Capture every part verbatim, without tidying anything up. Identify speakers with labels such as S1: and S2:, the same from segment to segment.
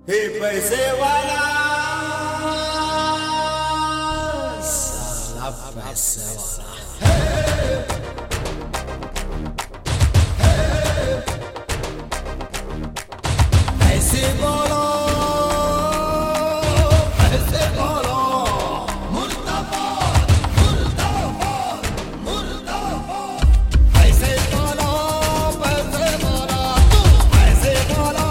S1: हे पैसे वाला साला पैसे वाला पैसे बोलो पैसे बोलो मुर्दाबाद मुर्दाबाद मुर्दाबाद पैसे बोलो पैसे बोलो तुम पैसे बोलो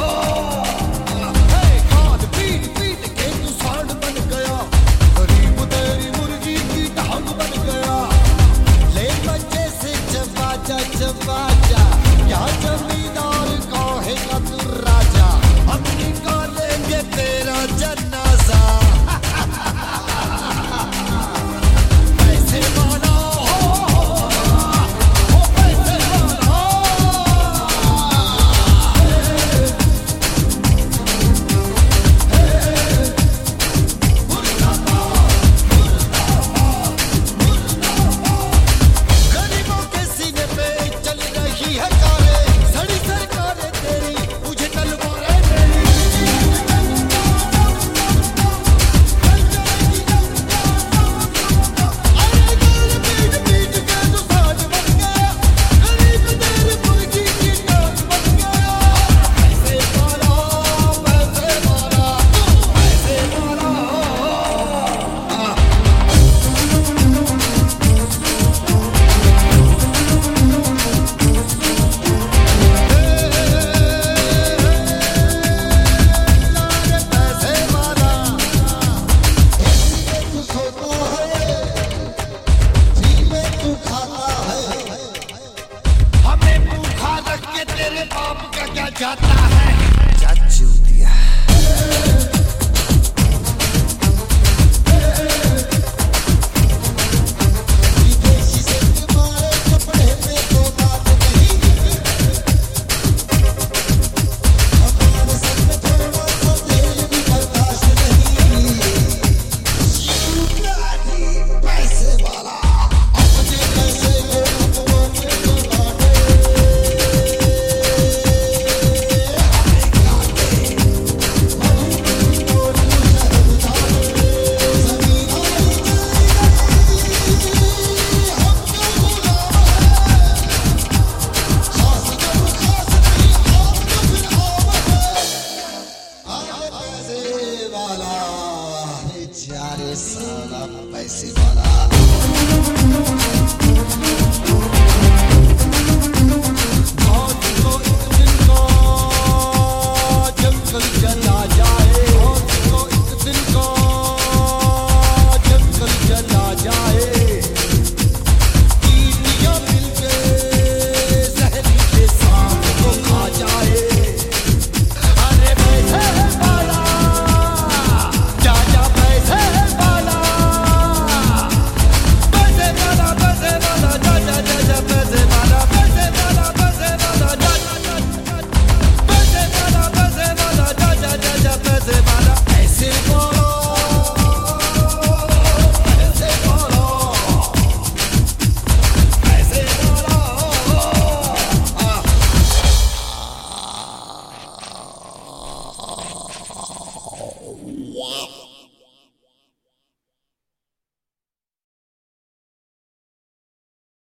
S1: हे कौन पीट पीट के तू सांड बन गया गरीब तेरी मुर्गी की टांग बन गया ले बच्चे से चबा जा चबा जा क्या जमींदार कहेगा तू राजा हम निकालेंगे तेरा जनाजा पैसे वाला हो पैसे वाला गरीबों के सीने पे चल रही है कारें सड़ी सरकारें तेरी मुझे तलवारें मेरी अरे गाल पीट पीट के तू साज बन गया गरीब तेरी मुर्गी की टांग बन गया पैसे वाला पैसे वाला तू पैसे वाला पैसे वाला तू सोता है जी में तू खाता है हमें भूखा रख के तेरे बाप का क्या जाता है चाचू दिया विदेशी से तुम्हारे कपड़े में तो बात नहीं हमारे सर में थोड़ा सा तेल भी बर्दाश्त नहीं पैसे वाला मुझे कैसे अपनों में तो लाने पैसे वाला चारे साला पैसे वाला